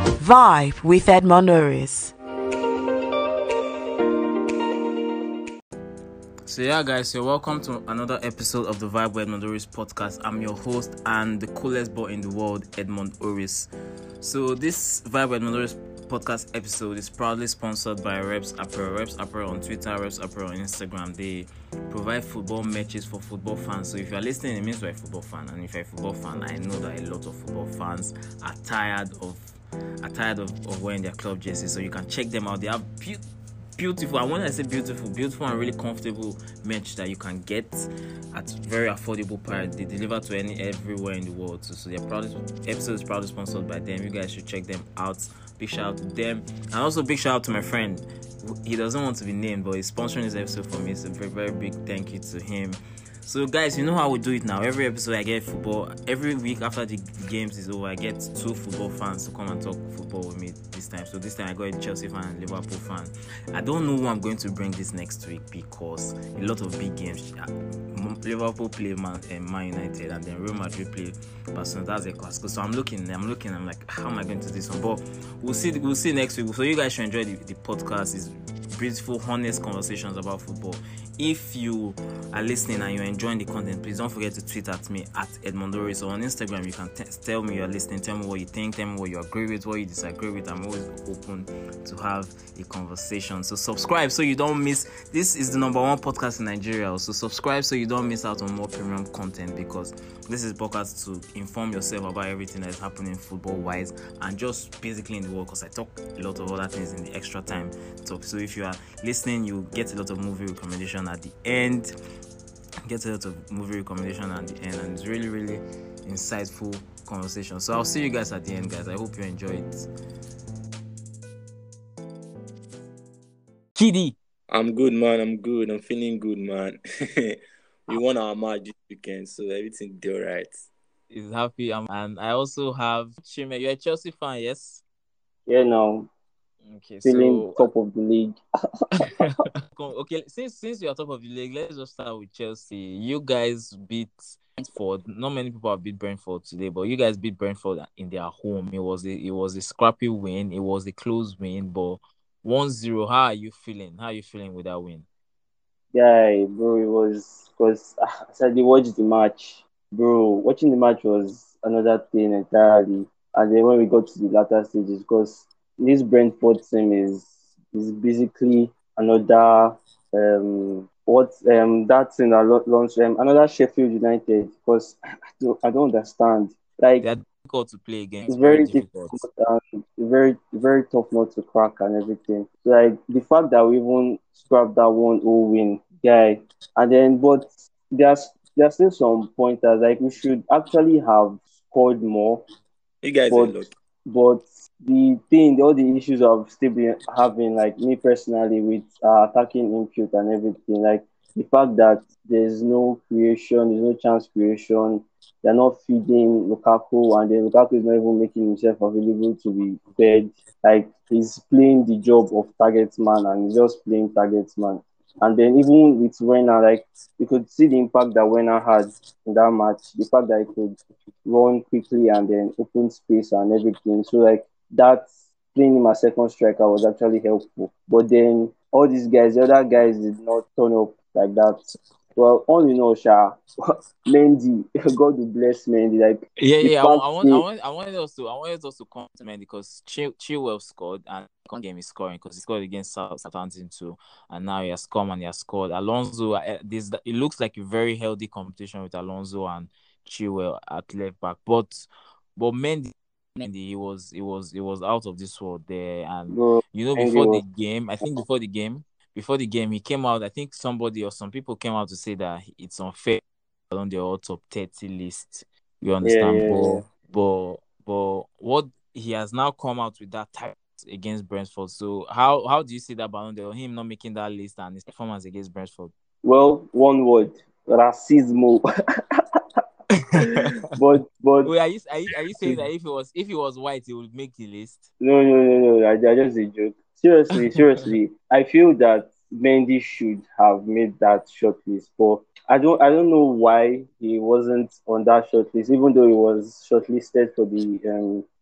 Vibe with Edmond Norris. So yeah, guys, you're welcome to another episode of the Vibe with Edmond Oris podcast. I'm your host and the coolest boy in the world, Edmond Oris. So this Vibe with Edmond Oris podcast episode is proudly sponsored by Reps Apparel. Reps Apparel on Twitter, Reps Apparel on Instagram. They provide football matches for football fans. So if you're listening, it means you're a football fan. And if you're a football fan, I know that a lot of football fans are tired of wearing their club jerseys. So you can check them out. They have beautiful, and when I say beautiful and really comfortable merch that you can get at very affordable price. They deliver to everywhere in the world. So their episode is proudly sponsored by them. You guys should check them out. Big shout out to them, and also big shout out to my friend. He doesn't want to be named, but he's sponsoring this episode for me. So very, very big thank you to him. So guys, you know how we do it now. Every episode I get football. Every week after the games is over, I get two football fans to come and talk football with me this time. So this time I got a Chelsea fan and Liverpool fan. I don't know who I'm going to bring this next week because a lot of big games. Liverpool play Man United and then Real Madrid play Barcelona. That's a classic. So I'm looking. I'm like, how am I going to do this one? But we'll see next week. So you guys should enjoy the podcast. It's beautiful, honest conversations about football. If you are listening and you're enjoying the content, please don't forget to tweet at me at Edmondoris. So on Instagram, you can tell me you're listening, tell me what you think, tell me what you agree with, what you disagree with. I'm always open to have a conversation. So subscribe so you don't miss. This is the number one podcast in Nigeria. So subscribe so you don't miss out on more premium content, because this is a podcast to inform yourself about everything that is happening football-wise and just basically in the world, because I talk a lot of other things in the extra time talk. So if you are listening, you get a lot of movie recommendation at the end. And it's really, really insightful conversation. So I'll see you guys at the end, guys. I hope you enjoy it. Kiddy. I'm good, man. I'm feeling good, man. We won our match this weekend, so everything did all right. Is happy. And I also have Chime. You're a Chelsea fan, yes? Yeah, no. Okay, feeling so top of the league. okay, since you're top of the league, let's just start with Chelsea. You guys beat Brentford. Not many people have beat Brentford today, but you guys beat Brentford in their home. It was a scrappy win. It was a close win, but 1-0. How are you feeling? How are you feeling with that win? Yeah, bro, it was because I said they watched the match. Bro, watching the match was another thing entirely. And then when we got to the latter stages, because this Brentford team is basically another that thing that launched another Sheffield United, because I don't understand. Like, They're difficult to play against. it's very difficult. difficult and very, very tough not to crack and everything. Like, the fact that we even scrapped that 1-0 win, guy, and then but there's still some pointers, like we should actually have scored more, You guys are but lucky. but all the issues I've still been having, like me personally, with attacking input and everything, like the fact that there's no creation, there's no chance creation, they're not feeding Lukaku, and then Lukaku is not even making himself available to be fed. Like, he's playing the job of target man and he's just playing target man. And then even with Werner, like, you could see the impact that Werner had in that match, the fact that he could run quickly and then open space and everything. So, like, that playing him as second striker was actually helpful. But then all these guys, the other guys, did not turn up like that. Well, all in all, Mendy, God will bless Mendy. Like, Yeah. I wanted us to compliment, because Chilwell scored, and second game is scoring because he scored against Southampton too, and now he has come and he has scored. Alonso, it looks like a very healthy competition with Alonso and Chilwell at left back, but Mendy, he was out of this world there. And bro, Mendy was. before the game, he came out. I think somebody or some people came out to say that it's unfair on the all top 30 list. You understand? Yeah. But what he has now come out with that type against Brentford. So how do you see that Ballon d'Or, him not making that list and his performance against Brentford? Well, one word, racismo. but Wait, are you saying that if he was white, he would make the list? no. I just a joke. Seriously. I feel that Mendy should have made that shortlist, but I don't know why he wasn't on that shortlist, even though he was shortlisted for the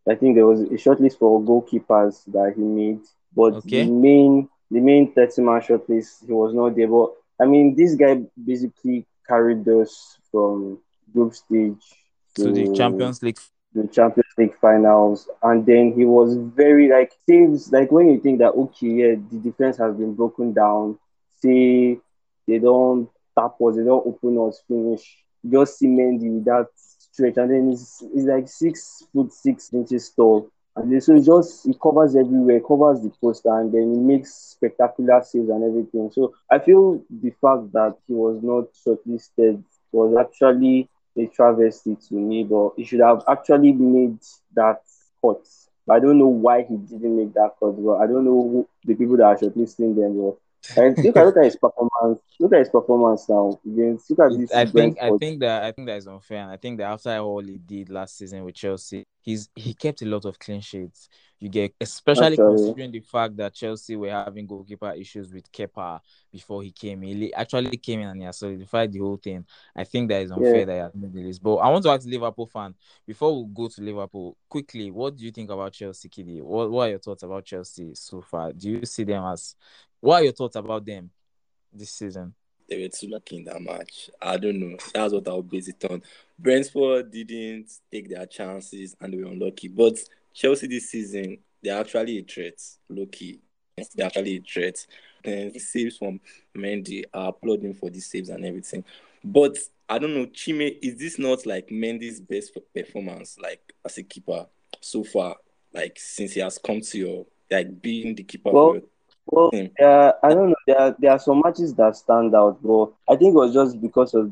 I think there was a shortlist for goalkeepers that he made, but Okay. the main 30-man shortlist he was not there. But I mean, this guy basically carried us from group stage To the to Champions League. the Champions League finals, and then he was very like saves like when you think that okay, yeah, the defense has been broken down, say they don't tap us, they don't open us, finish, just see Mendy with that stretch, and then he's like 6 foot 6 inches tall. And then, so he covers everywhere, covers the poster, and then he makes spectacular saves and everything. So I feel the fact that he was not shortlisted was actually a travesty to me, but he should have actually made that cut. I don't know why he didn't make that cut, but I don't know who the people that are shortlisting them. But and look at his performance. Look at his performance now. Against look at this Brentford. I think that is unfair, and I think that after all he did last season with Chelsea, he kept a lot of clean sheets. You get, especially Actually, considering the fact that Chelsea were having goalkeeper issues with Kepa before he came. Actually came in and he has solidified the whole thing. I think that is yeah. unfair that he has made the list. But I want to ask Liverpool fan, before we go to Liverpool quickly, what do you think about Chelsea, Kiddy? What are your thoughts about Chelsea so far? Do you see them as what are your thoughts about them this season? They were too lucky in that match. I don't know. That's what I'll base it on. Brentford didn't take their chances and they were unlucky. But Chelsea this season, they're actually a threat. Low-key. They're actually a threat. And the saves from Mendy, I applaud him for the saves and everything. But I don't know, Chime, is this not like Mendy's best performance, like as a keeper so far? Like since he has come to your, like being the keeper for Well, your well, team. I don't know. There are some matches that stand out, but I think it was just because of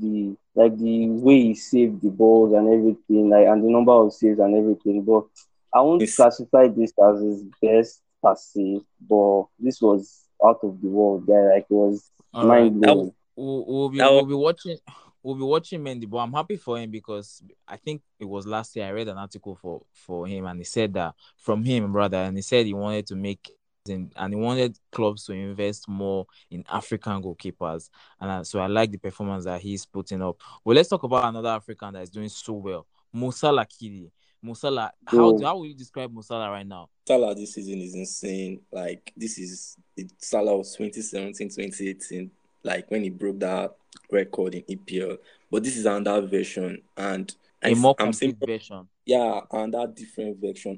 the way he saved the balls and everything, like and the number of saves and everything. But I won't It's classify this as his best per se. But this was out of the world, guy. Like it was All right. mind that was blowing. that was We'll be watching. We'll be watching Mendy, but I'm happy for him because I think it was last year I read an article for him, and he said that from him rather, and he said he wanted to make and he wanted clubs to invest more in African goalkeepers, and so I like the performance that he's putting up. Well, let's talk about another African that is doing so well, Musala Kidi. Musala, So how will you describe Musala right now? Salah this season is insane. Like this is the Salah of 2017, 2018. Like when he broke that record in EPL. But this is another version, and A more I'm saying complete version. yeah, and that different version,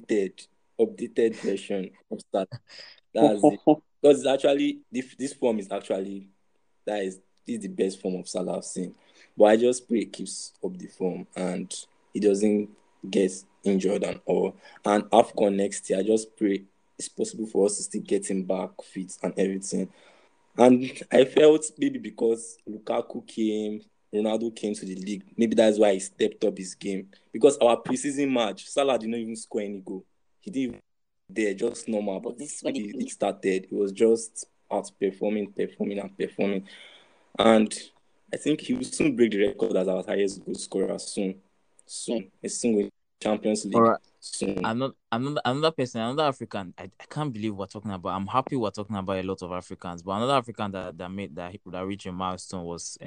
updated version of Salah. That's it. Because it's actually this form is actually that is this is the best form of Salah I've seen. But I just pray he keeps up the form and he doesn't get injured and all. And AFCON next year, I just pray it's possible for us to still get him back fit and everything. And I felt maybe because Lukaku came, Ronaldo came to the league, maybe that's why he stepped up his game. Because our preseason match, Salah did not even score any goal. He didn't even there, just normal. But this when the league started, it was just outperforming, performing, and performing. And I think he will soon break the record as our highest goal scorer soon. Soon. It's soon with Champions All League. right. Soon. Another person, another African. I can't believe we're talking about. I'm happy we're talking about a lot of Africans, but another African that made that reached a milestone was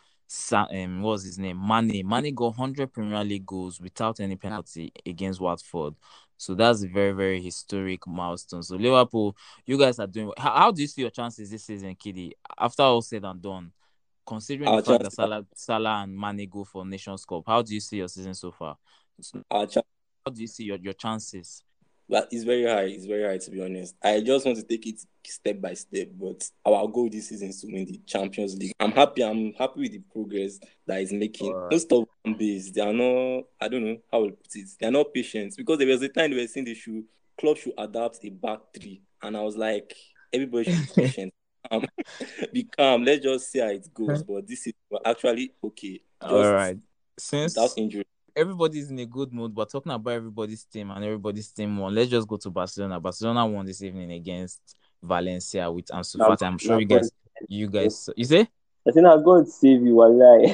what was his name? Mane. Mane got 100 Premier League goals without any penalty against Watford. So that's a very, very historic milestone. So Liverpool, you guys are doing. How do you see your chances this season, Kiddy? After all said and done, considering the Our fact that chances Salah and Mane go for Nations Cup, how do you see your season so far? our How do you see your chances? But it's very high. It's very high, to be honest. I just want to take it step by step. But our goal this season is to win the Champions League. I'm happy. I'm happy with the progress that is making. All right. Most of fan base, they are not. I don't know how to put it. They are not patient because there was a time they were saying club should adapt a back three, and I was like, everybody should be patient. Um, be calm. Let's just see how it goes. But this is actually okay. All Just right. without Since injury. everybody's in a good mood, but talking about everybody's team and everybody's team won, let's just go to Barcelona. Barcelona won this evening against Valencia with Ansu now, Fati. I'm sure now God, you say? I think now God save you, wallahi.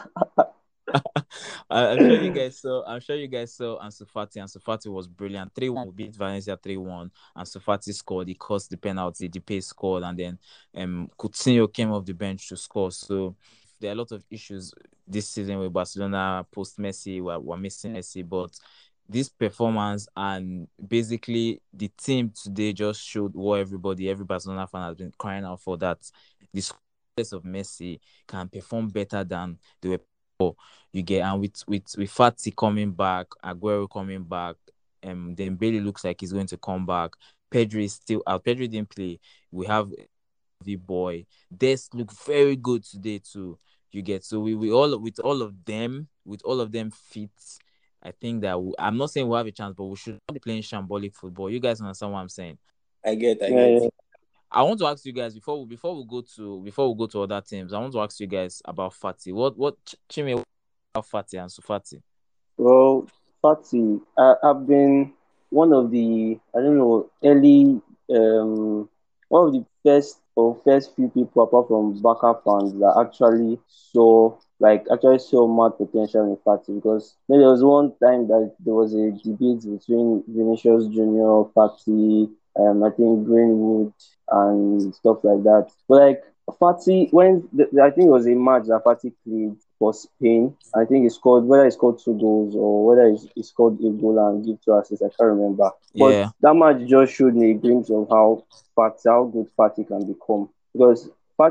I'm sure you guys saw. I'm sure you guys saw Ansu Fati. Ansu Fati was brilliant. 3-1. We beat Valencia 3-1. Ansu Fati scored. He caused the penalty. Depay scored, and then Coutinho came off the bench to score. So there are a lot of issues this season with Barcelona post Messi. We're missing Messi, but this performance, and basically the team today just showed what every Barcelona fan has been crying out for, that the success of Messi can perform better than they were before. You get, and with Fati coming back, Aguero coming back, then Bailey looks like he's going to come back. Pedri is still out. Pedri didn't play. We have V boy. This look very good today too. You get, so we all with all of them fit. I think that I'm not saying we'll have a chance, but we should not be playing shambolic football. You guys understand what I'm saying? I get. Yeah. I want to ask you guys before we go to other teams. I want to ask you guys about Fati. What Chime about Fati and Sufati? Well, Fati, I've been one of the, I don't know, early, one of the first few people apart from Barca fans that actually saw mad potential in Fati, because there was one time that there was a debate between Vinicius Junior, Fati, I think Greenwood and stuff like that. But like Fati, I think it was a match that Fati played for Spain. I think he scored, whether he scored two goals or whether he scored a goal and give two assists. I can't remember. But Yeah. that match just showed me a glimpse of how good Fati can become. Because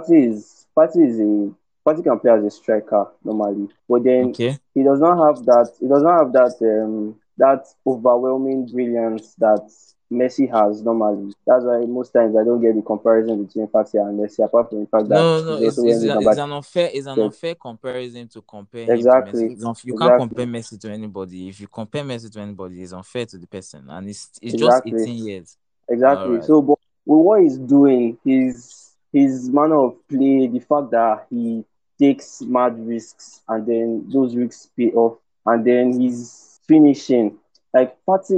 Fati can play as a striker normally, but then Okay. he does not have that. He does not have that overwhelming brilliance that Messi has normally. That's why most times I don't get the comparison between Fati and Messi, apart from the fact that No. he's also wearing the number. It's an Yes, unfair comparison to compare him to Messi. exactly, You can't exactly, compare Messi to anybody. If you compare Messi to anybody, it's unfair to the person, and it's just exactly, 18 years. All exactly. right. So, but with what he's doing, his manner of play, the fact that he takes mad risks and then those risks pay off, and then he's finishing. Like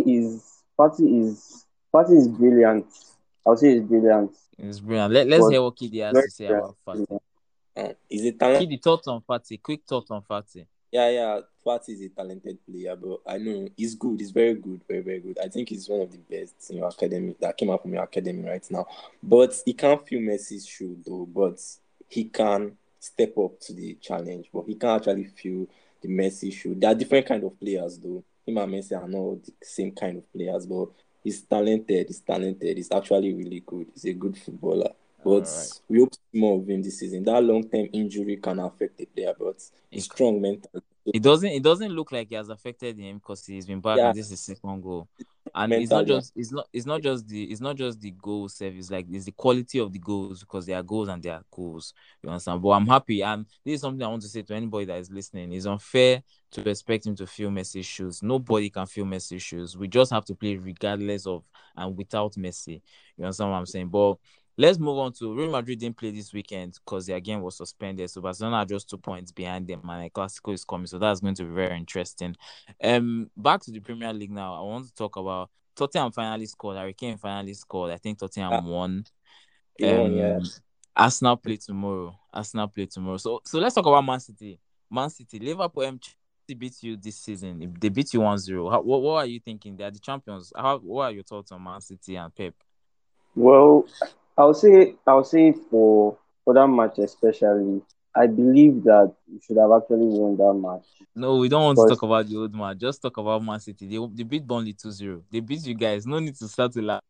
Fati is brilliant. I'll say he's brilliant, It's brilliant. Let's but hear what Kidi has very to say very about Fati. brilliant. He's a talent. Kidi, thoughts on Fati. Quick thoughts on Fati. Yeah. Fati is a talented player, but I know he's good. He's very good, very, very good. I think he's one of the best in your academy that came out from your academy right now. But he can't fill Messi's shoe though. But he can step up to the challenge. But he can't actually fill the Messi shoe. There are different kind of players though. Him and Messi are not the same kind of players, but he's talented. He's talented. He's actually really good. He's a good footballer. All But right. we hope to see more of him this season. That long-term injury can affect the player, but he's It, strong mentally. it doesn't look like it has affected him because he's been back Yeah, and this is his second goal. And mentally. it's not just the goal service, like it's the quality of the goals, because they are goals and they are goals. You understand? But I'm happy, and this is something I want to say to anybody that is listening. It's unfair to expect him to fill Messi's shoes. Nobody can fill Messi's shoes. We just have to play regardless of and without Messi. You understand what I'm saying? But let's move on to Real Madrid. Didn't play this weekend because their game was suspended. So Barcelona are just 2 points behind them, and a Clasico is coming. So that's going to be very interesting. Back to the Premier League now. I want to talk about Tottenham finally scored. Harry Kane finally scored. I think Ah, Tottenham won. he won, yeah. Um, Arsenal play tomorrow. So let's talk about Man City. Man City, Liverpool, Chelsea beat you this season. If they beat you 1-0, what are you thinking? They are the champions. What are your thoughts on Man City and Pep? Well, I'll say for that match especially, I believe that we should have actually won that match. No, we don't want to talk Because about the old man. Just talk about Man City. They beat Burnley 2-0. They beat you guys. No need to start to laugh.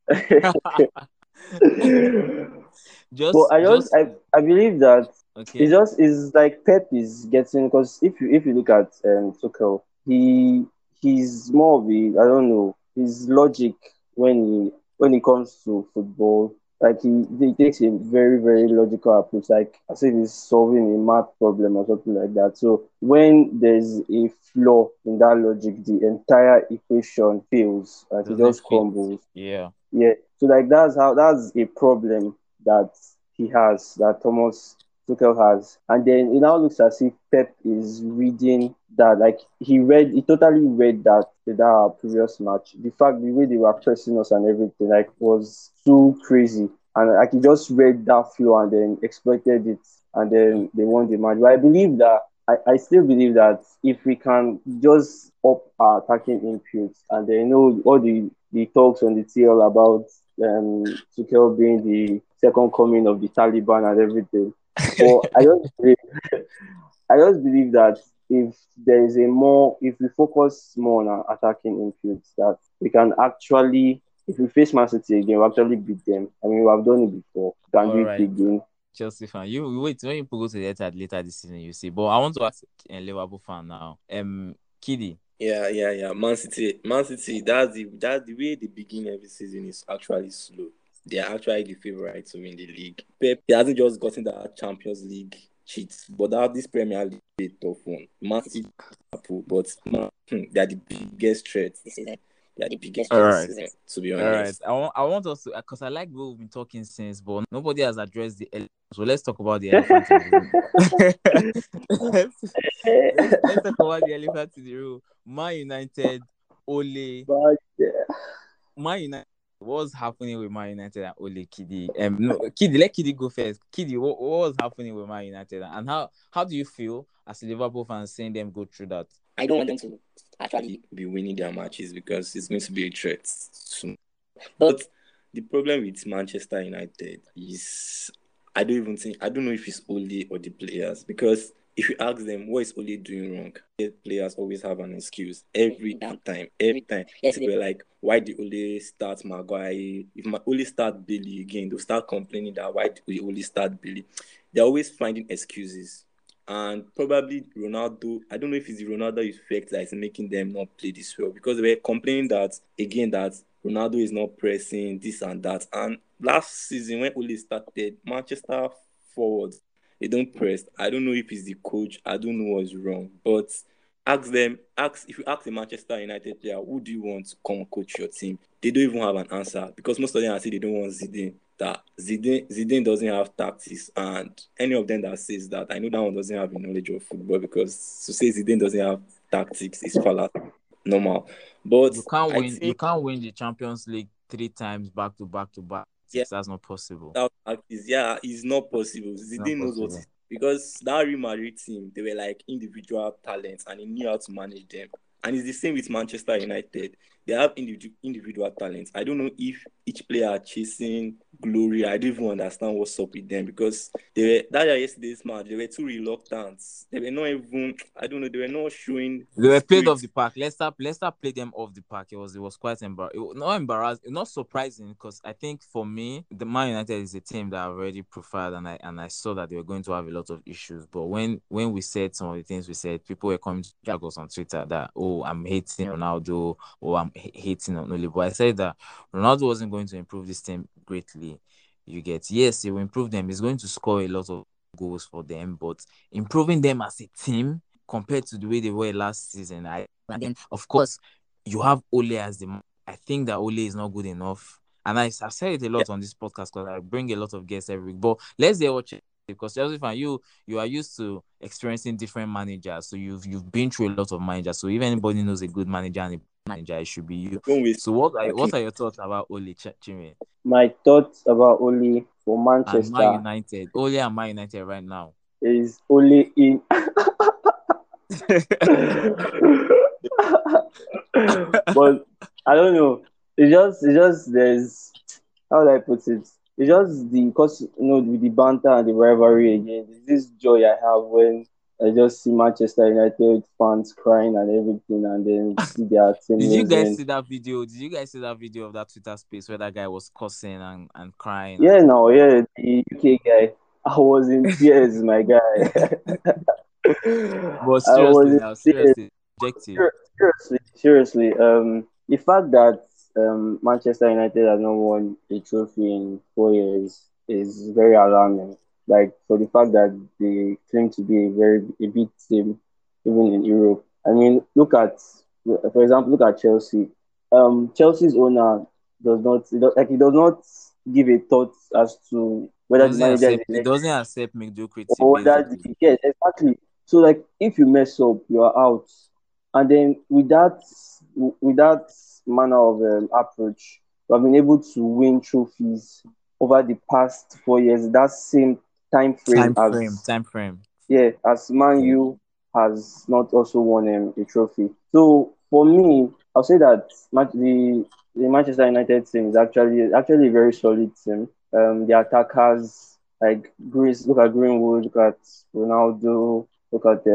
but Just I believe that okay. it's like Pep is getting, because if you look at Tuchel, he's more of a, I don't know, his logic when it comes to football, like he takes a very very logical approach, like as if he's solving a math problem or something like that. So when there's a flaw in that logic, the entire equation fails, like it Doesn't just fit. crumbles. Yeah. Yeah. So like that's a problem that that Thomas Tuchel has. And then it now looks as if Pep is reading that, like he totally read that previous match. The way they were pressing us and everything, like, was too crazy. And like he just read that flow and then exploited it, and then they won the match. But I believe that I still believe that if we can just up our attacking inputs, and then all the talks on the TL about Tuchel being the second coming of the Taliban and everything. But I just believe that if we focus more on our attacking inputs, that we can actually, if we face Man City again, we actually beat them. I mean, we have done it before. We can All do it right, again. Chelsea fan. You wait when you go to the Etihad later this season. You see, but I want to ask a Liverpool fan now. Kiddy. Yeah. Man City. That's the way they begin every season is actually slow. They are actually the favorite to win the league. Pep, he hasn't just gotten that Champions League cheats, but this Premier League is a tough one. Man City, Liverpool, but they are the biggest threat this season. They are the biggest All threat right. this season, to be All right, honest. I want us to, because I like what we've been talking since, but nobody has addressed the elephant. So let's talk about the elephant in the room. let's talk about the elephant in the room. Man United, Ole, But Man United. What's happening with Man United and Ole, Kiddy? No, Kiddy, let Kiddy go first. Kiddy, what was happening with Man United, and how do you feel as a Liverpool fan seeing them go through that? I don't want them to actually be winning their matches because it's going to be a threat. But the problem with Manchester United is I don't know if it's Ole or the players, because if you ask them what is Ole doing wrong, the players always have an excuse every time. Yes, they were like, why did Ole start Maguire? If Ole start Billy again, they'll start complaining that why did Ole start Billy? They're always finding excuses. And probably Ronaldo, I don't know if it's the Ronaldo effect that is making them not play this well, because they were complaining that Ronaldo is not pressing this and that. And last season when Ole started, Manchester forwards, they don't press. I don't know if it's the coach. I don't know what's wrong. But if you ask the Manchester United player, who do you want to come coach your team? They don't even have an answer, because most of them are saying they don't want Zidane. That Zidane doesn't have tactics, and any of them that says that, I know that one doesn't have the knowledge of football, because to say Zidane doesn't have tactics is fallacy, normal. But You can't I win. You think can't win the Champions League 3 times back to back to back. yeah, That's not possible. it's not possible. It's not Zidane knows what possible. because that Real Madrid team, they were like individual talents, and he knew how to manage them. And it's the same with Manchester United. They have individual talents. I don't know if each player are chasing glory. I don't even understand what's up with them, because yesterday's match, they were too reluctant. They were not even, I don't know, they were not showing They the were played spirit. off the park. Leicester played them off the park. It was quite not embarrassing, not surprising, because I think for me, the Man United is a team that I've already profiled, and I saw that they were going to have a lot of issues. But when we said some of the things we said, people were coming to drag us on Twitter that, oh, I'm hating Ronaldo, or I'm hating on Ole. But I said that Ronaldo wasn't going to improve this team greatly. You get, yes, he will improve them. He's going to score a lot of goals for them, but improving them as a team compared to the way they were last season. And then, of course, you have Ole as the man. I think that Ole is not good enough. And I've said it a lot on this podcast because I bring a lot of guests every week. But let's hear what because Chelsea fan, you are used to experiencing different managers. So you've been through a lot of managers. So if anybody knows a good manager and a bad manager, it should be you. Don't waste So what talking. are your thoughts about Ole Chime my thoughts about Ole for and Man Manchester United? Ole and Man United right now. is Ole in. But I don't know. It's just there's, how do I put it? It's just because with the banter and the rivalry again. There's this joy I have when I just see Manchester United fans crying and everything, and then see their team Did you guys losing. see that video? Did you guys see that video of that Twitter space where that guy was cursing and crying? Yeah, no, yeah, the UK guy. I was in tears, my guy. But I was seriously, in now, tears. seriously, objective. Seriously. The fact that Manchester United has not won a trophy in 4 years is very alarming. Like, for the fact that they claim to be a big team, even in Europe. I mean, for example, look at Chelsea. Chelsea's owner he does not give a thought as to whether the manager is a It legend doesn't accept mediocrity, or whether basically. yes, exactly. So like if you mess up, you are out. And then with that manner of approach, we have been able to win trophies over the past 4 years. That same time frame Time frame. as Man Yeah. U has not also won a trophy. So for me, I'll say that the Manchester United team is actually a very solid team. The attackers like look at Greenwood, look at Ronaldo, Look at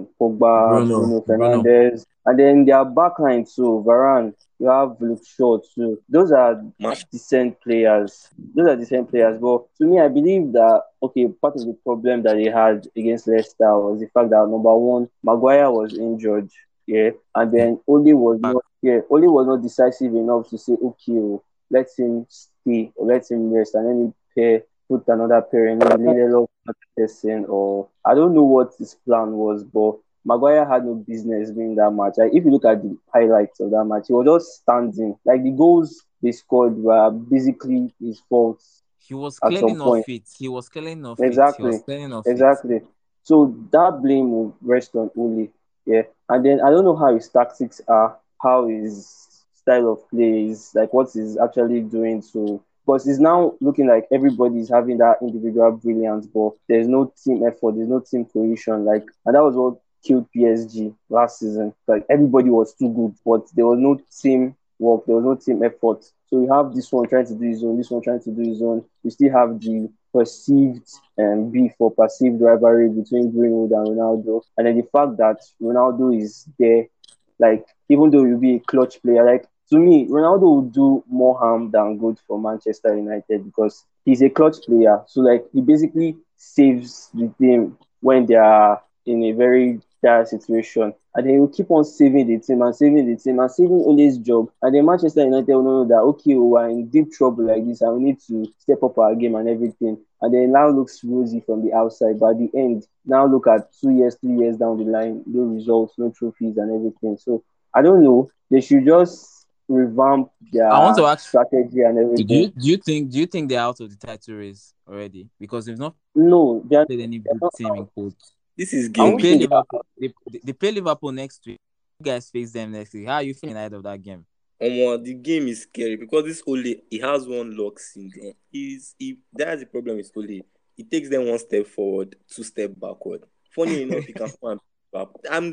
Pogba, Bruno, Bruno Bruno. Fernandes, and then their backline too. Varane, you have Luke Shaw too. Those are Match. decent players. Those are decent players. But to me, I believe that okay, part of the problem that they had against Leicester was the fact that number one, Maguire was injured. Yeah, and then Back. Oli was not decisive enough to say, okay, oh, let him stay or let him rest and let me put another pair, maybe Lindelof person, or I don't know what his plan was, but Maguire had no business doing that match. Like, if you look at the highlights of that match, he was just standing. Like the goals they scored were basically his fault He was at clearly some not point. fit. He was clearly not fit. He was Exactly. clearly not fit. Exactly. So that blame will rest on Uli. Yeah. And then I don't know how his tactics are, how his style of play is, like what he's actually doing to because it's now looking like everybody's having that individual brilliance, but there's no team effort, there's no team cohesion. Like and that was what killed PSG last season. Like everybody was too good, but there was no team work, there was no team effort. So you have this one trying to do his own, this one trying to do his own. You still have the perceived beef or perceived rivalry between Greenwood and Ronaldo. And then the fact that Ronaldo is there, like, even though you'll be a clutch player, like, to me, Ronaldo will do more harm than good for Manchester United because he's a clutch player. So, like, he basically saves the team when they are in a very dire situation. And then he'll keep on saving the team and saving the team and saving Ole's job. And then Manchester United will know that, okay, we're in deep trouble like this and we need to step up our game and everything. And then now looks rosy from the outside. But at the end, now look at 2 years, 3 years down the line, no results, no trophies and everything. So I don't know. They should just revamp I want to their ask strategy and do everything. you do you think do you think they're out of the title race already? Because they've not No, played any they're good not team in out. quotes. This is I They game won't week. play say they are Liverpool. They play Liverpool next week. You guys face them next week. How are you feeling ahead of that game? The game is scary because this Ole, he has one lock syndrome. That's the problem with Ole. He takes them one step forward, two step backward. Funny enough, he can come and back.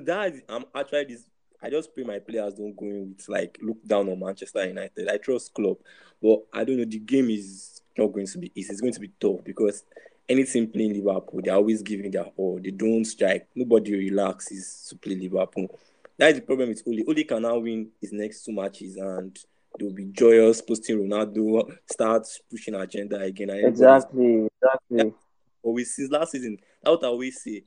I'm actually this. I just pray my players don't go in with like look down on Manchester United. I trust Klopp, but I don't know. The game is not going to be easy. It's going to be tough because any team playing Liverpool, they're always giving their all. They don't strike. Nobody relaxes to play Liverpool. That is the problem with Ole. Ole can now win his next two matches and they'll be joyous, posting Ronaldo, start pushing agenda again, and everybody's. Yeah, exactly. always since last season, that's what I always say.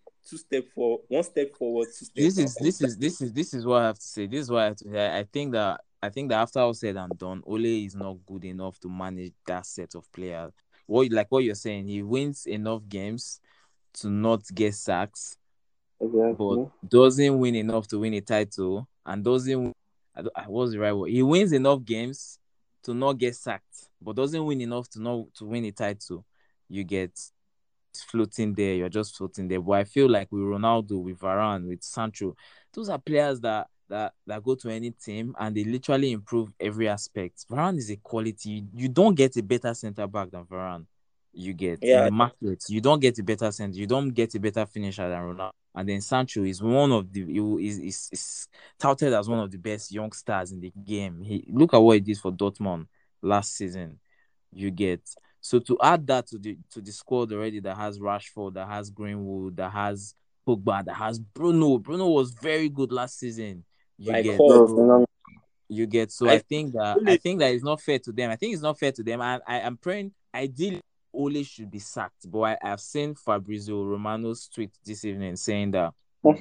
One step forward, two step This is backward. this is this is this is what I have to say. This is what I have to say. I think that after all said and done, Ole is not good enough to manage that set of players. What you're saying, he wins enough games to not get sacks, but Exactly. doesn't win enough to win a title, and doesn't. What's the right word? He wins enough games to not get sacked, but doesn't win enough to not to win a title. You get floating there. You're just floating there. But I feel like with Ronaldo, with Varane, with Sancho, those are players that go to any team and they literally improve every aspect. Varane is a quality. You don't get a better centre back than Varane. You get in Yeah, the market. You don't get a better center. You don't get a better finisher than Ronaldo. And then Sancho is one of the is touted as one of the best young stars in the game. Look at what he did for Dortmund last season. You get so to add that to the squad already that has Rashford, that has Greenwood, that has Pogba, that has Bruno. Bruno was very good last season. You like get hot. Bro, so phenomenal. you get so I I think that I Ole, think that it's not fair to them. I think it's not fair to them. And I am praying ideally Ole should be sacked. But I've seen Fabrizio Romano's tweet this evening saying that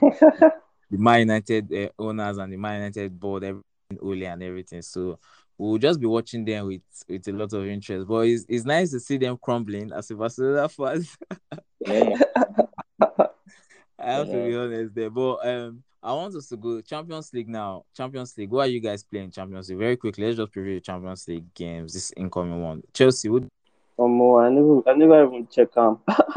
the Man United owners and the Man United board, everything Ole and everything. So we'll just be watching them with a lot of interest. But it's nice to see them crumbling as a Barcelona fans. normal, I have to normal. be honest there. But I want us to go Champions League now. Champions League. What are you guys playing Champions League? Very quickly, let's just preview the Champions League games. This incoming one. Chelsea. I never even check them.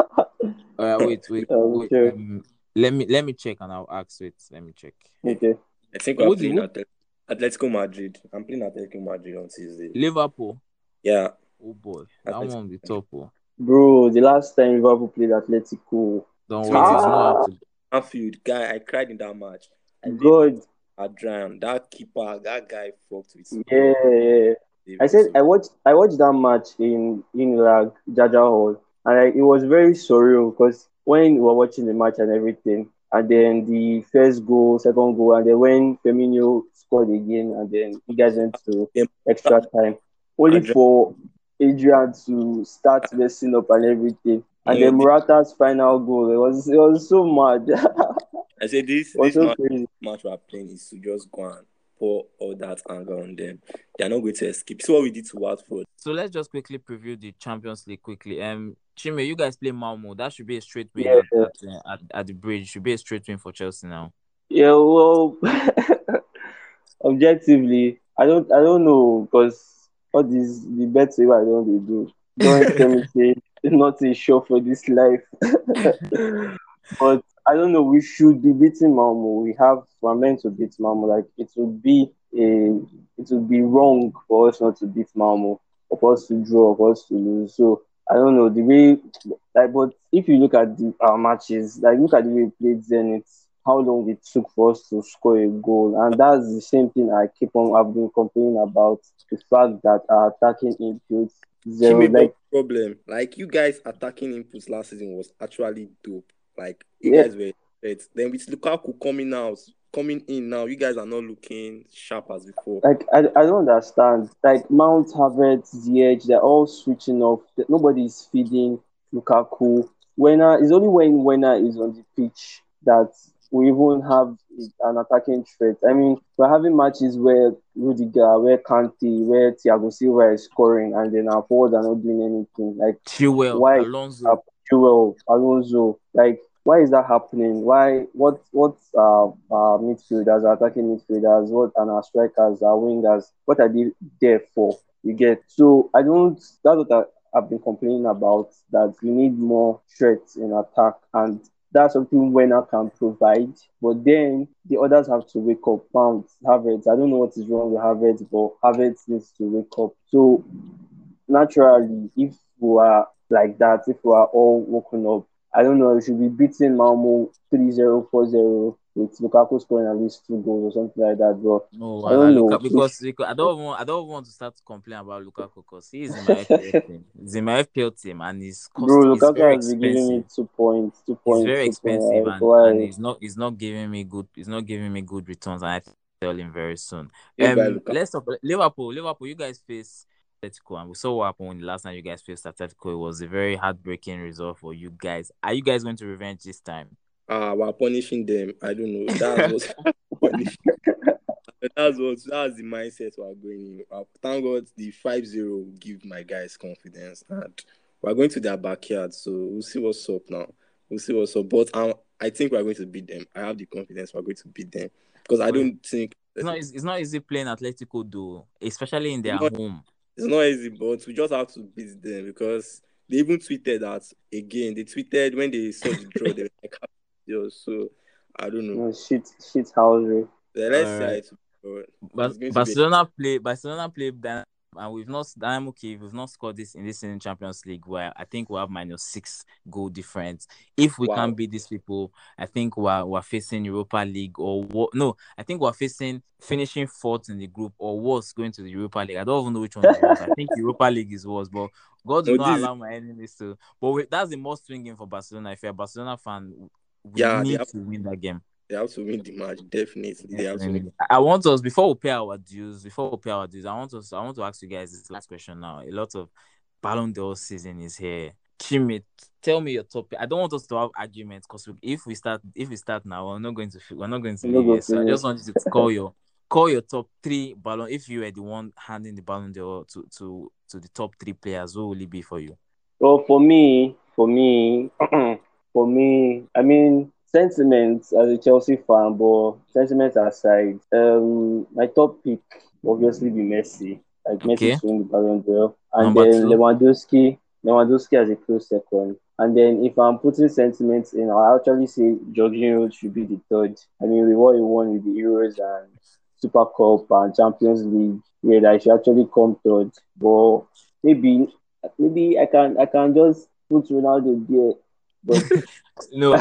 Wait. Sure. Let me check and I'll ask. Wait, let me check. Okay. I think we're Would playing you at Atletico Madrid. I'm playing Atletico Madrid on Tuesday. Liverpool? Yeah, Oh boy, that Atletico one will be Madrid. top. Oh. Bro, the last time Liverpool played Atletico. Don't worry, you know how Ah, to. Anfield, guy, I cried in that match. I laid with God. Adrian. That keeper, that guy fucked with me. Yeah, yeah. I David said Silva. I watched that match in Jaja Hall, and it was very surreal because when we were watching the match and everything, and then the first goal, second goal, and then when Firmino scored again, and then you guys went to Them extra time, only Adrian, for Adrian to start messing up and everything. And no, then Morata's final goal, it was so mad. I said It was this so crazy. match we are playing is to just go and pour all that anger on them. They are not going to escape. See what we did to Watford. So let's just quickly preview the Champions League quickly. Chime, you guys play Malmo. That should be a straight win Yeah, at the bridge. Should be a straight win for Chelsea now. yeah. Well, objectively, I don't know because all these the bets wey I don't dey do. Don't tell me say nothing sure for this life. But I don't know. We should be beating Malmo. We're meant to beat Malmo. Like it would be wrong for us not to beat Malmo, or for us to draw, or for us to lose. So I don't know the way. Like, but if you look at the matches, like look at the way we played Zenit, how long it took for us to score a goal, and that's the same thing I've been complaining about the fact that our attacking inputs zero. Chime, but Like, problem, like you guys attacking inputs last season was actually dope. Like you yeah, guys were great. Then with Lukaku coming in now, you guys are not looking sharp as before. like I don't understand. Like Mount, Havertz, Ziyech, they're all switching off. Nobody's feeding Lukaku. It's only when Werner is on the pitch that we even have an attacking threat. I mean, we're having matches where Rudiger, where Kante, where Thiago Silva is scoring, and then our forwards are not doing anything. Like, Chilwell, why? Alonso. Joel, Alonso, like, why is that happening? Why? What's midfielders, attacking midfielders, what and our strikers, our wingers, what are they there for? You get. So I don't. That's what I've been complaining about. That we need more threats in attack, and that's something Werner can provide. But then the others have to wake up. Mount, Havertz. I don't know what is wrong with Havertz, but Havertz needs to wake up. So naturally, if we are like that, if we are all woken up, I don't know, we should be beating Malmo 3-0, 4-0 with Lukaku scoring at least 2 goals or something like that. But No, I don't Lukaku know. because I don't want to start complaining about Lukaku because he is in my FPL team. He's in my FPL team and Bro, he's Lukaku very has been giving me expensive. 2 points, two He's points, very 2 points. expensive Like, and why? he's not giving me good returns, and I think I'll tell him very soon. Just buy Lukaku. Let's talk about Liverpool, you guys face Atletico, and we saw what happened when the last time you guys faced Atletico. It was a very heartbreaking result for you guys. Are you guys going to revenge this time? We're punishing them. I don't know. That's what's punishing. That's the mindset we're going in. Thank God the 5-0 will give my guys confidence, and we're going to their backyard, so we'll see what's up now. We'll see what's up. But I think we're going to beat them. I have the confidence we're going to beat them because I don't think It's not easy playing Atletico though, especially in their it's not, home. it's not easy, but we just have to beat them because they even tweeted that again. They tweeted when they saw the draw, they were like, "Yeah," so I don't know. No, shit housery. Let's see how it will go. But It's going to be Barcelona play Dynamo, and we've not Dynamo Kiev. We've not scored this in this season Champions League, where I think we have -6 goal difference. If we wow. can't beat these people, I think we're facing Europa League or what? No, I think we're facing finishing fourth in the group or worse, going to the Europa League. I don't even know which one is worse. I think Europa League is worse, but God do No, not this allow my enemies to. But that's the most swinging for Barcelona. If you're a Barcelona fan, we yeah, need to win that game. they have to win the match. Definitely, they have to win. I want us before we pay our dues. I want to ask you guys this last question now. A lot of Ballon d'Or season is here. Chimit, tell me your top. I don't want us to have arguments because if we start now, we're not going to No leave go here. So I finish. just want you to call your top 3 Ballon. If you were the one handing the Ballon d'Or to the top 3 players, who will it be for you? Well, for me, for me, I mean, sentiments as a Chelsea fan, but sentiments aside, my top pick obviously be Messi. Like Messi Okay, to win the Ballon d'Or, and number then 2. Lewandowski as a close second. And then if I'm putting sentiments in, I'll actually say Jorginho should be the third. I mean, with what he won with the Euros and Super Cup and Champions League, yeah, I should actually come third. But maybe I can just put Ronaldo there, but No,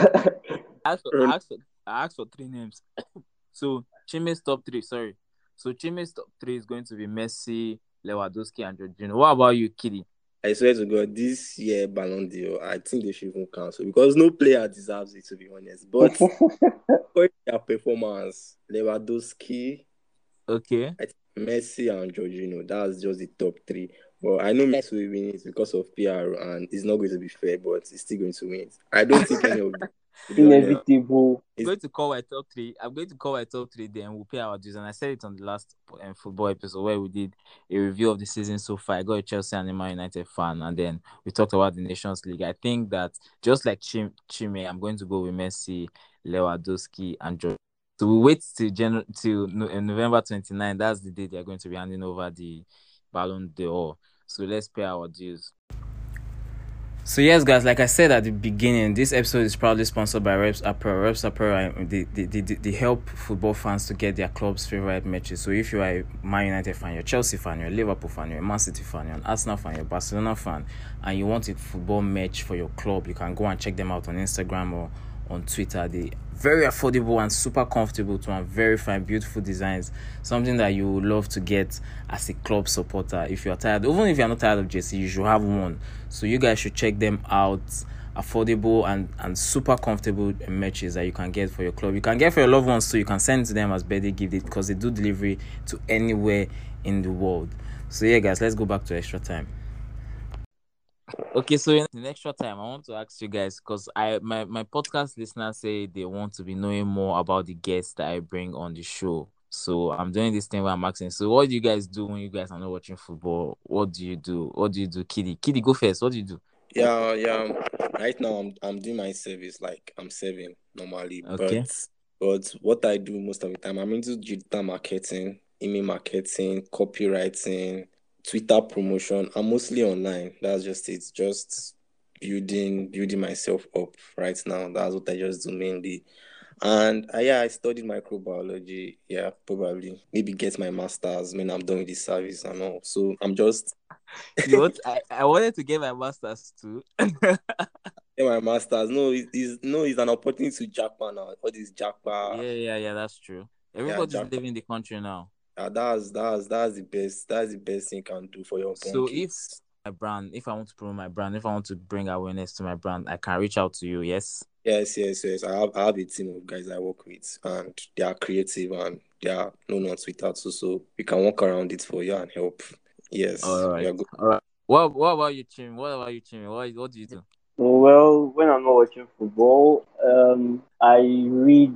I asked for 3 names. So Chime's top 3, sorry. So Chime's top 3 is going to be Messi, Lewandowski, and Jorginho. What about you, Kitty? I swear to God, this year Ballon d'Or, I think they should even cancel because no player deserves it, to be honest. But for their performance, Lewandowski, Okay. I think Messi and Jorginho, that's just the top three. But I know Messi will win it because of PR, and it's not going to be fair, but he's still going to win it. I don't think any of them, to be honest. Inevitable. I'm going to call my top three. I'm going to call my top three. Then we'll pay our dues. And I said it on the last football episode where we did a review of the season so far. I got a Chelsea and a Man United fan, and then we talked about the Nations League. I think that just like Chime, I'm going to go with Messi, Lewandowski, and George. So we wait till November 29. That's the day they are going to be handing over the Ballon d'Or. So let's pay our dues. So yes, guys, like I said at the beginning, this episode is proudly sponsored by Reps Apparel. Reps Apparel, they help football fans to get their club's favorite matches. So if you are a Man United fan, you're a Chelsea fan, you're a Liverpool fan, you're a Man City fan, you're an Arsenal fan, you're a Barcelona fan, and you want a football match for your club, you can go and check them out on Instagram or on Twitter. They very affordable and super comfortable to and very fine, beautiful designs. Something that you would love to get as a club supporter. If you're tired, even if you're not tired of JC, you should have one. So you guys should check them out. Affordable and super comfortable merches that you can get for your club. You can get for your loved ones, so you can send to them as birthday gift because they do delivery to anywhere in the world. So yeah, guys, let's go back to extra time. Okay, so in extra time, I want to ask you guys because my podcast listeners say they want to be knowing more about the guests that I bring on the show. So I'm doing this thing where I'm asking. So what do you guys do when you guys are not watching football? What do you do? Kitty? Kitty, go first. What do you do? Yeah. Right now, I'm doing my service, like I'm serving normally. Okay. But what I do most of the time, I'm into digital marketing, email marketing, copywriting, Twitter promotion. I'm mostly online. That's just it. Just building myself up right now. That's what I just do mainly. And I studied microbiology. Yeah, probably maybe get my master's when I'm done with this service and all. So I'm just You know what? I wanted to get my master's too. get my master's. No, it's an opportunity to jackpot now. All this jackpot. Yeah, that's true. Everybody's leaving the country now. That's the best. That's the best thing you can do for your So kids. if I want to promote my brand, if I want to bring awareness to my brand, I can reach out to you. Yes. Yes. I have a team of guys I work with, and they are creative and they are known on Twitter too. So we can work around it for you and help. Yes. All right. All right. What about you, Chim? What do you do? Well, when I'm not watching football, I read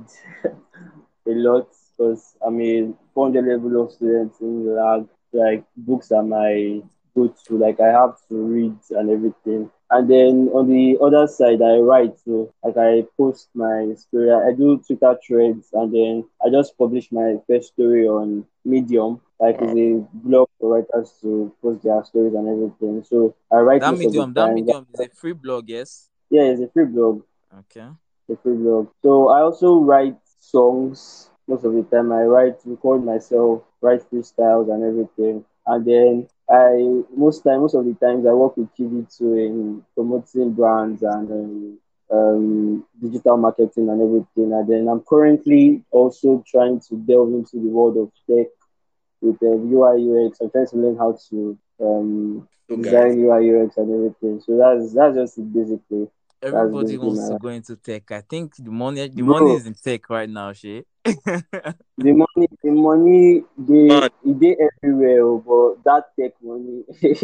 a lot because I'm a 400 level of student in LAG. Like books are my go-to. Like I have to read and everything. And then on the other side, I write. So like I post my story. I do Twitter threads, and then I just publish my first story on Medium. Like it's a blog for writers to post their stories and everything. So I write That most of the Medium time. is a free blog, yes. Yeah, it's a free blog. Okay. A free blog. So I also write songs most of the time. I record myself, write freestyles and everything. And then most of the times I work with KD2 in promoting brands and digital marketing and everything. And then I'm currently also trying to delve into the world of tech with UI UX. I'm trying to learn how to design UI UX and everything. So that's just it basically. Everybody wants to go into tech. I think the money is in tech right now, Shay. The money, they everywhere, but that tech money,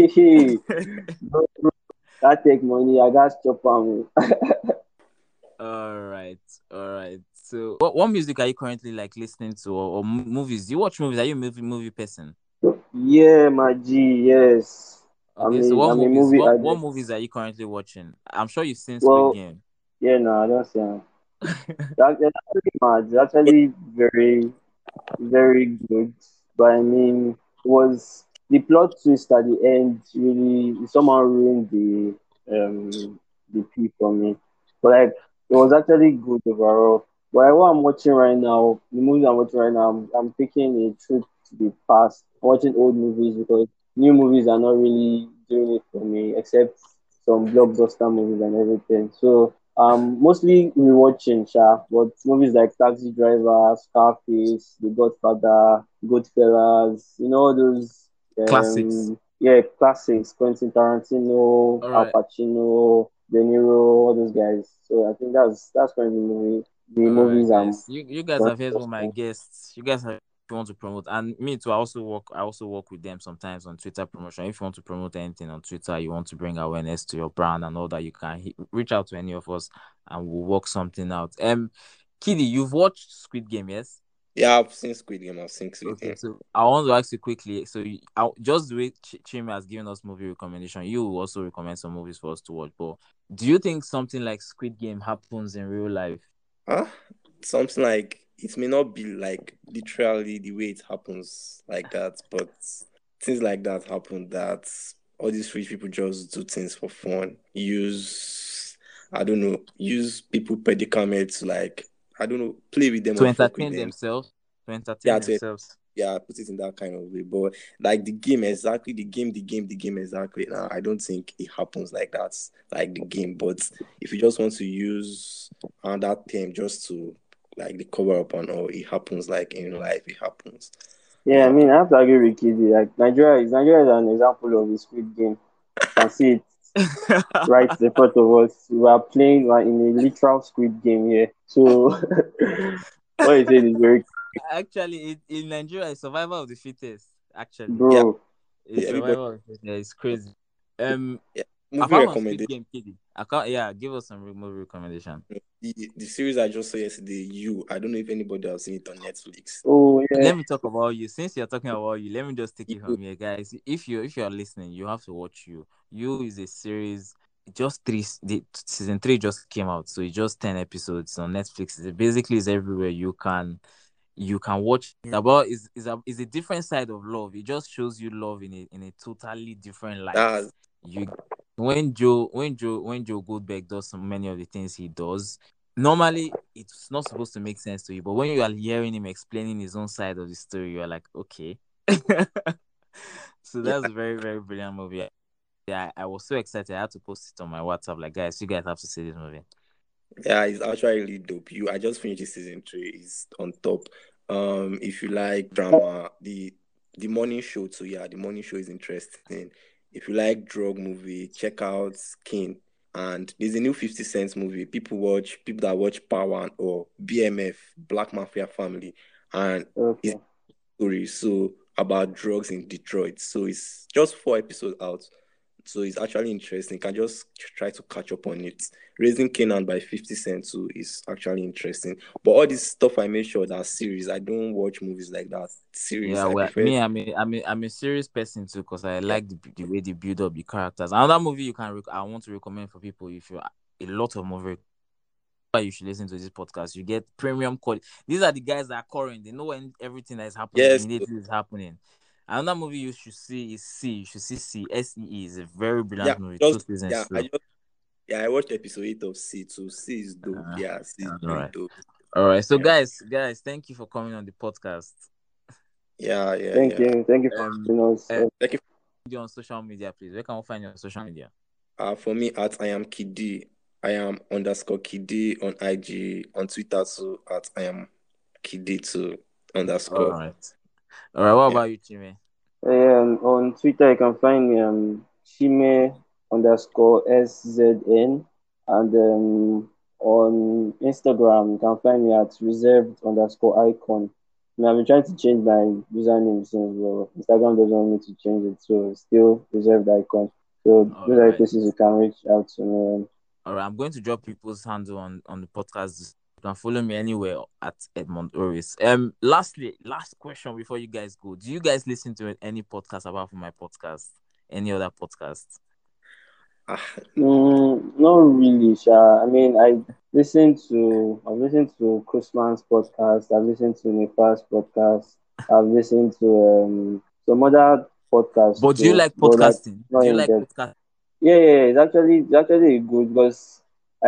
that tech money, I got chop on. All right. So, what music are you currently like listening to, or movies? Do you watch movies? Are you a movie person? Yeah, my G, yes. Okay, so what movies are you currently watching? I'm sure you've seen Squid Game. Yeah, no, I don't see them. That's actually mad. It's actually very, very good. But I mean, was the plot twist at the end really somehow ruined the P for me. But like it was actually good overall. But what I'm watching right now, the movie I'm watching right now, I'm taking a trip to the past, watching old movies because new movies are not really doing it for me, except some blockbuster movies and everything. So mostly rewatching, but movies like Taxi Driver, Scarface, The Godfather, Goodfellas, you know those classics. yeah, classics, Quentin Tarantino, All Al right, Pacino, De Niro, all those guys. So I think that's kind of the all right, movies I'm guys. You guys going have heard to what my watch. guests. You guys have if you want to promote, and me too. I also work with them sometimes on Twitter promotion. If you want to promote anything on Twitter, you want to bring awareness to your brand and all that, you can reach out to any of us, and we'll work something out. Kiddy, you've watched Squid Game, yes? Yeah, I've seen Squid Game. I've seen Squid Okay, Game. so I want to ask you quickly. So, just the way Chime has given us movie recommendation, you will also recommend some movies for us to watch. But do you think something like Squid Game happens in real life? Huh? Something like it may not be like literally the way it happens like that, but things like that happen. That all these rich people just do things for fun. Use I don't know. Use people predicaments to like I don't know. Play with them To or fuck with entertain them. themselves? To entertain Yeah, to themselves. yeah, put it in that kind of way. But like the game exactly, the game exactly. Now I don't think it happens like that, like the game. But if you just want to use that term just to like the cover up and all, it happens like in life. It happens. Yeah, I Yeah, mean I have to agree with Kidi. Like Nigeria is an example of a Squid Game. You can see it right in front of us. We are playing like in a literal Squid Game here. So what you said is very Actually, in Nigeria, it's survival of the fittest. Actually, yeah, bro. it's everybody. survival of the fittest. It's crazy. Um, Yeah, movie Apart from Squid recommendation. Game, Kiddy, I can't. Yeah, give us some movie recommendation. The series I just saw yesterday. I don't know if anybody has seen it on Netflix. Oh yeah. Let me talk about you. Since you're talking about you, let me just take it You, from here, guys. If you're listening, you have to watch you. You is a series. Just the season 3 just came out, so it's just 10 episodes on Netflix. It basically is everywhere. You can watch. It's about is a different side of love. It just shows you love in a totally different light. that You when Joe Goldberg does so many of the things he does, normally it's not supposed to make sense to you, but when you are hearing him explaining his own side of the story, you are like, okay. So that's yeah a very, very brilliant movie. Yeah, I was so excited. I had to post it on my WhatsApp. Like, guys, you guys have to see this movie. Yeah, it's actually really dope. I just finished the season 3. It's on top. If you like drama, the morning show too. Yeah, the morning show is interesting. If you like drug movie, check out King. And there's a new 50 Cent movie. People that watch Power or BMF, Black Mafia Family, and it's Okay. a story about drugs in Detroit. So it's just 4 episodes out. So it's actually interesting. You can just try to catch up on it. Raising Canaan by 50 Cent too is actually interesting. But all this stuff I make sure that series, I don't watch movies like that. Series, Yeah, I well, prefer. me, I'm a serious person too, because I Yeah. like the way they build up the characters. Another movie I want to recommend for people, if you're a lot of movie, why you should listen to this podcast. You get premium quality. These are the guys that are current. They know when everything that is happening Yes. immediately is happening. Another movie you should see is C. You should see C. SEE is a very Yeah. brilliant movie. Two Just seasons yeah. I too. just I watched episode 8 of C too. C is dope. Uh, Yeah, C is all really right, dope. all right. So Yeah. guys, thank you for coming on the podcast. Yeah. Yeah. Thank Yeah. you. Thank you for Um, having us. Thank you. you on social media, please. Where can we find you on social media? For me at I am Kidi. I am underscore Kidi on IG, on Twitter too at I am Kidi too All underscore. right. All right. What Yeah. about you, Chime? On Twitter, you can find me Chime underscore SZN, and on Instagram, you can find me at reserved underscore icon. And I've been trying to change my username since, well, Instagram doesn't want me to change it, so it's still reserved icon. So All those are the right. places you can reach out to me. All right. I'm going to drop people's handle on the podcast. You can follow me anywhere at Edmond Oris. Lastly, last question before you guys go. Do you guys listen to any podcast apart from my podcast? Any other podcast? Ah, Not really, Sha. I mean, I've listened to Christmas podcast. I've listened to Nepal's podcast. I've listened to some other podcasts But do you too, like but like podcasting? not Do you in like depth. podcast? Yeah. It's actually good because I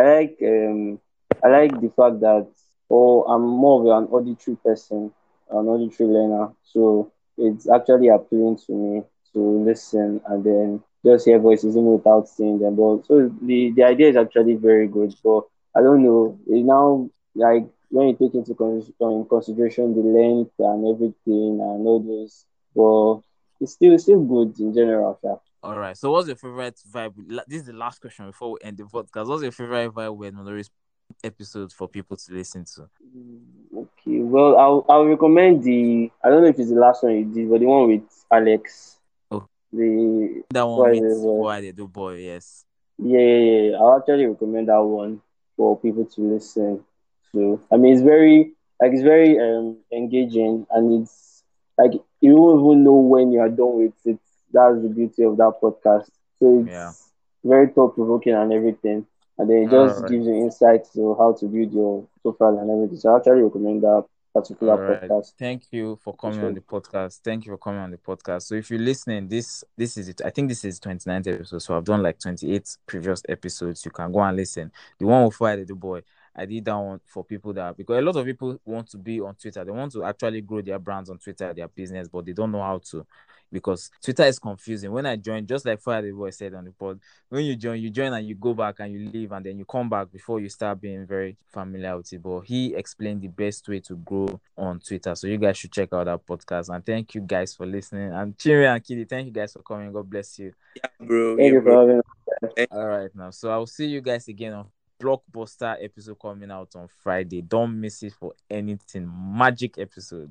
like the fact that I'm more of an auditory person, an auditory learner. So it's actually appealing to me to listen and then just hear voices even without seeing them. But so the idea is actually very good. But I don't know. It now like when you take into consideration the length and everything and all those. But it's still good in general. Yeah. All right. So, what's your favorite vibe? This is the last question before we end the podcast. What's your favorite vibe when there is episodes for people to listen to? Okay. Well, I'll recommend the. I don't know if it's the last one you did, but the one with Alex. Oh, The that one what is meets it? why they do boy. Yes. Yeah, yeah, yeah. I'll actually recommend that one for people to listen to. I mean, it's very engaging, and it's like you won't even know when you are done with it. That's the beauty of that podcast. So Yeah. it's very thought provoking and everything, and then it All just right. gives you insights to how to build your profile and everything. So I actually recommend that particular All right. podcast. Thank you for coming on So, the podcast. Thank you for coming on the podcast. So if you're listening, this is it. I think this is 29th episode. So I've done like 28 previous episodes. You can go and listen. The one with Friday the boy. I did that one for people that because a lot of people want to be on Twitter. They want to actually grow their brands on Twitter, their business, but they don't know how to because Twitter is confusing. When I joined, just like Friday the boy said on the pod, when you join and you go back and you leave and then you come back before you start being very familiar with it. But he explained the best way to grow on Twitter. So you guys should check out that podcast. And thank you guys for listening. And Chinwe and Kidi, thank you guys for coming. God bless you. Yeah, bro. thank Yeah, you bro. for having All right now. So I'll see you guys again on blockbuster episode coming out on Friday. Don't miss it for anything. Magic episode.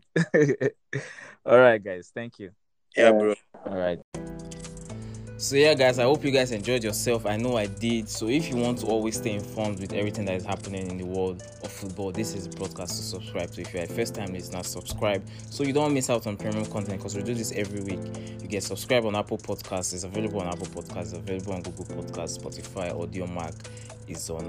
All right, guys. Thank you. Yeah, us. bro. All right. So yeah, guys, I hope you guys enjoyed yourself. I know I did. So if you want to always stay informed with everything that is happening in the world of football, this is the broadcast to subscribe to. If you're a first-time listener, subscribe so you don't miss out on premium content because we do this every week. You get subscribed on Apple Podcasts. It's available on Apple Podcasts. It's available on Google Podcasts, Spotify, AudioMac. Is on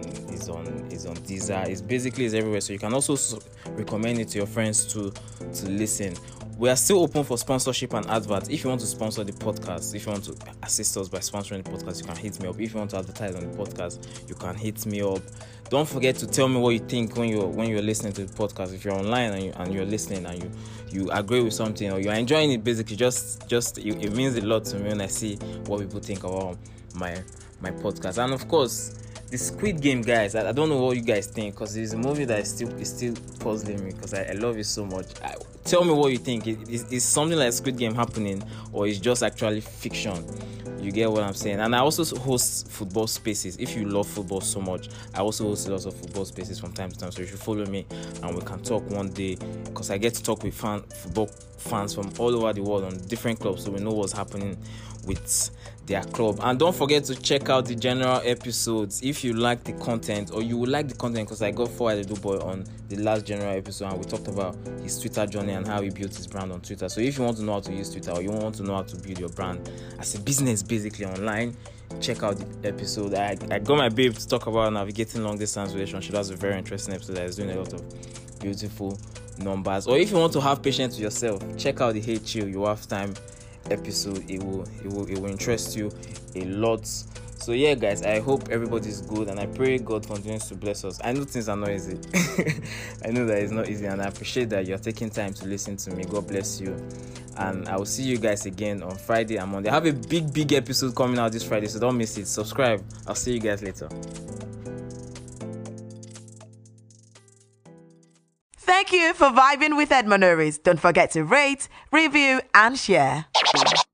Deezer. It's everywhere. So you can also recommend it to your friends to listen. We are still open for sponsorship and adverts. If you want to sponsor the podcast, if you want to assist us by sponsoring the podcast, you can hit me up. If you want to advertise on the podcast, you can hit me up. Don't forget to tell me what you think when you're listening to the podcast. If you're online and you're listening and you agree with something or you're enjoying it, basically it means a lot to me when I see what people think about my podcast. And of course, the Squid Game, guys, I don't know what you guys think because it's a movie that is still puzzling me because I love it so much. Tell me what you think. Is something like Squid Game happening or is just actually fiction? You get what I'm saying? And I also host football spaces. If you love football so much, I also host lots of football spaces from time to time. So you should follow me and we can talk one day because I get to talk with football fans from all over the world on different clubs so we know what's happening with their club. And don't forget to check out the general episodes if you like the content or you would like the content because I got Fawad Eduboy on the last general episode and we talked about his Twitter journey and how he built his brand on Twitter. So if you want to know how to use Twitter or you want to know how to build your brand as a business basically online, check out the episode. I got my babe to talk about navigating long distance relationship. That's a very interesting episode that is doing a lot of beautiful numbers. Or if you want to have patience with yourself, check out the Hey Chill You Have Time episode. It will interest you a lot. So yeah, guys, I hope everybody's good and I pray God continues to bless us. I know things are not easy. I know that it's not easy and I appreciate that you're taking time to listen to me. God bless you. And I will see you guys again on Friday and Monday. I have a big episode coming out this Friday, so don't miss it. Subscribe. I'll see you guys later. Thank you for vibing with Edmond Norris. Don't forget to rate, review, and share.